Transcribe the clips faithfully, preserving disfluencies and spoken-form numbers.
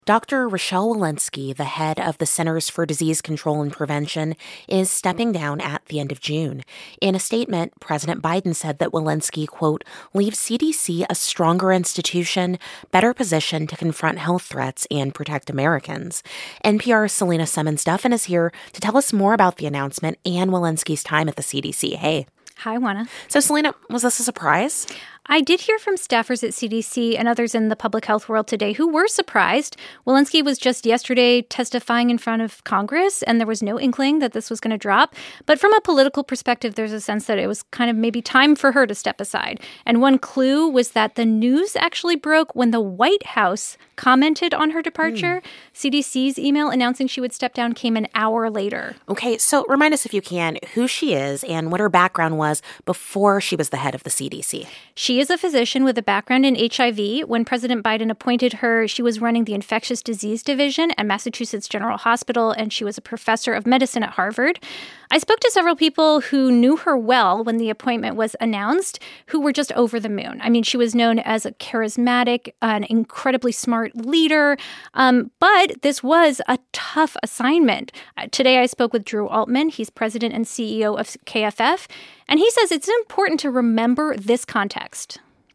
Doctor Rochelle Walensky, the head of the Centers for Disease Control and Prevention, is stepping down at the end of June. In a statement, President Biden said that Walensky, quote, leaves C D C a stronger institution, better positioned to confront health threats and protect Americans. N P R's Selena Simmons-Duffin is here to tell us more about the announcement and Walensky's time at the C D C. Hey. Hi, Juana. So, Selena, was this a surprise? I did hear from staffers at C D C and others in the public health world today who were surprised. Walensky was just yesterday testifying in front of Congress, and there was no inkling that this was going to drop. But from a political perspective, there's a sense that it was kind of maybe time for her to step aside. And one clue was that the news actually broke when the White House commented on her departure. Mm. C D C's email announcing she would step down came an hour later. Okay, so remind us, if you can, who she is and what her background was before she was the head of the C D C. She is a physician with a background in H I V. When President Biden appointed her, she was running the infectious disease division at Massachusetts General Hospital, and she was a professor of medicine at Harvard. I spoke to several people who knew her well when the appointment was announced, who were just over the moon. I mean, she was known as a charismatic, an incredibly smart leader, um, but this was a tough assignment. Uh, today, I spoke with Drew Altman. He's president and C E O of K F F, and he says it's important to remember this context.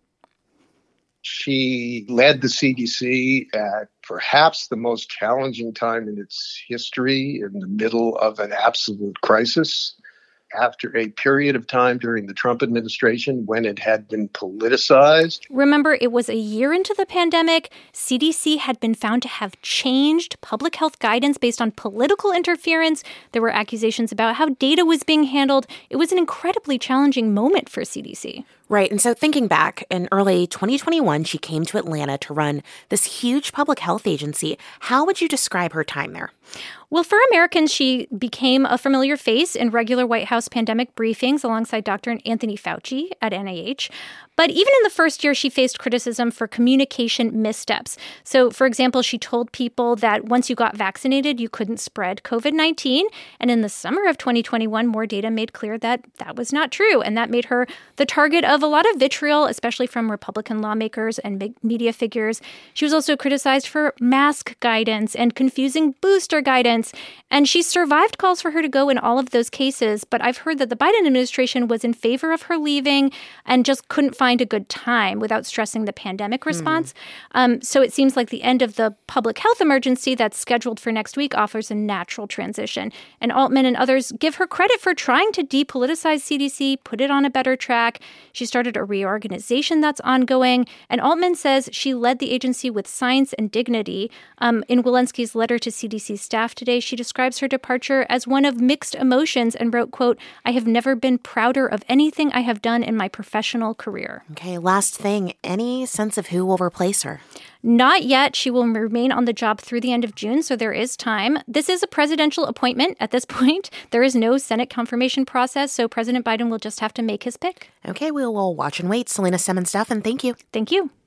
She led the C D C at perhaps the most challenging time in its history, in the middle of an absolute crisis, after a period of time during the Trump administration when it had been politicized. Remember, it was a year into the pandemic. C D C had been found to have changed public health guidance based on political interference. There were accusations about how data was being handled. It was an incredibly challenging moment for C D C. Right. And so thinking back, in early twenty twenty-one, she came to Atlanta to run this huge public health agency. How would you describe her time there? Well, for Americans, she became a familiar face in regular White House pandemic briefings alongside Doctor Anthony Fauci at N I H. But even in the first year, she faced criticism for communication missteps. So, for example, she told people that once you got vaccinated, you couldn't spread covid nineteen. And in the summer of twenty twenty-one, more data made clear that that was not true. And that made her the target of a lot of vitriol, especially from Republican lawmakers and media figures. She was also criticized for mask guidance and confusing booster guidance. And she survived calls for her to go in all of those cases. But I've heard that the Biden administration was in favor of her leaving and just couldn't find find a good time without stressing the pandemic response. Mm. Um, so it seems like the end of the public health emergency that's scheduled for next week offers a natural transition. And Altman and others give her credit for trying to depoliticize C D C, put it on a better track. She started a reorganization that's ongoing. And Altman says she led the agency with science and dignity. Um, in Walensky's letter to C D C staff today, she describes her departure as one of mixed emotions and wrote, quote, "I have never been prouder of anything I have done in my professional career." Okay, last thing. Any sense of who will replace her? Not yet. She will remain on the job through the end of June, so there is time. This is a presidential appointment at this point. There is no Senate confirmation process, so President Biden will just have to make his pick. Okay, we will watch and wait. Selena Simmons-Duffin, thank you. Thank you.